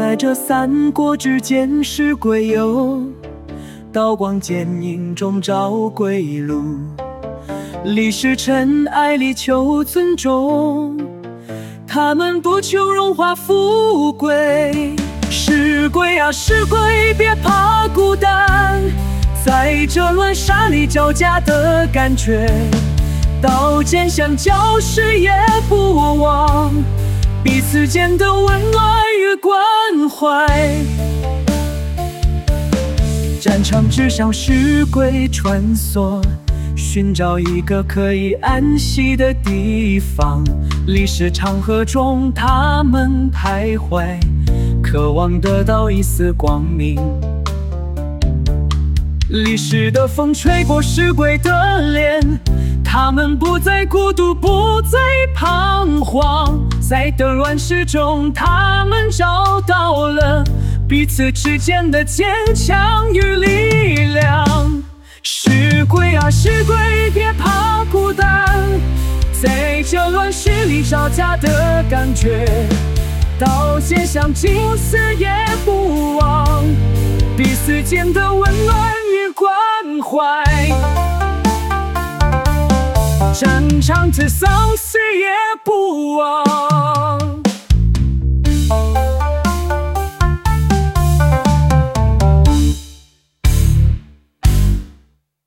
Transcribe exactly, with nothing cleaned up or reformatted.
在这三国之间是归游，刀光剑影中找归路。历史尘埃里求尊重，他们不求荣华富贵。是归啊是归，别怕孤单，在这乱沙里交加的感觉。刀剑相交时也不忘彼此间的温暖与关怀。战场之上是归穿梭，寻找一个可以安息的地方。历史长河中他们徘徊，渴望得到一丝光明。历史的风吹过是归的脸，他们不再孤独，不再彷徨。在的乱世中，他们找到了彼此之间的坚强与力量。是归啊是归，别怕孤单，在这乱世里找家的感觉。刀剑相近，死也不忘彼此间的温暖与关怀。战场之上，死也不忘。